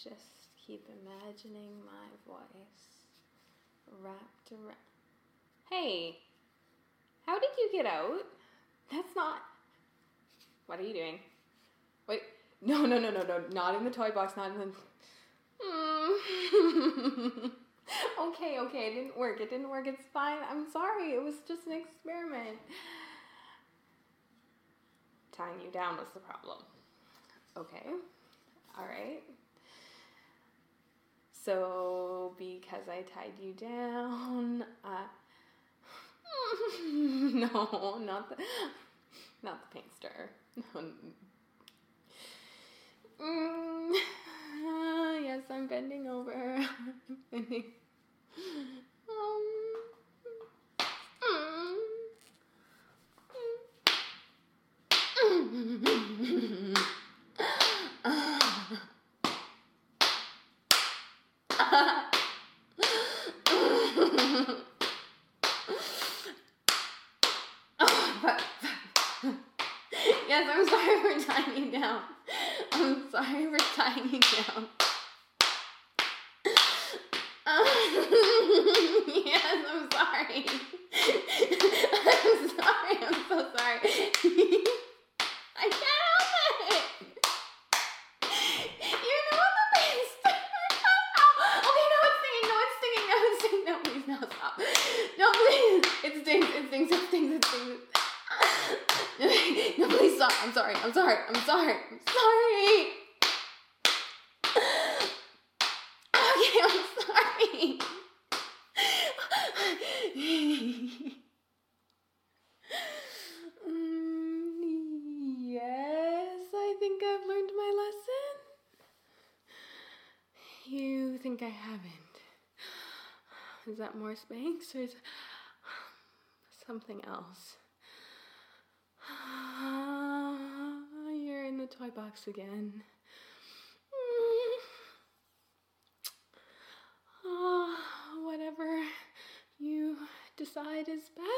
Just keep imagining my voice wrapped around. Hey, how did you get out? That's not... What are you doing? Wait, no, not in the toy box, not in the... Okay, it didn't work, it's fine, I'm sorry, it was just an experiment. Tying you down was the problem. Okay, alright. So, because I tied you down, no, not the paint stir. Yes, I'm bending over. Bending. Yes, I'm sorry for tying you down. Yes, I'm sorry. I'm so sorry. I can't help it. You know the best. Okay, no, it's stinging. No, please, no, stop. No, please. It stings. No, please stop. I'm sorry. Okay, I'm sorry. Yes, I think I've learned my lesson. You think I haven't? Is that more Spanx or is something else? You're in the toy box again. Whatever you decide is best.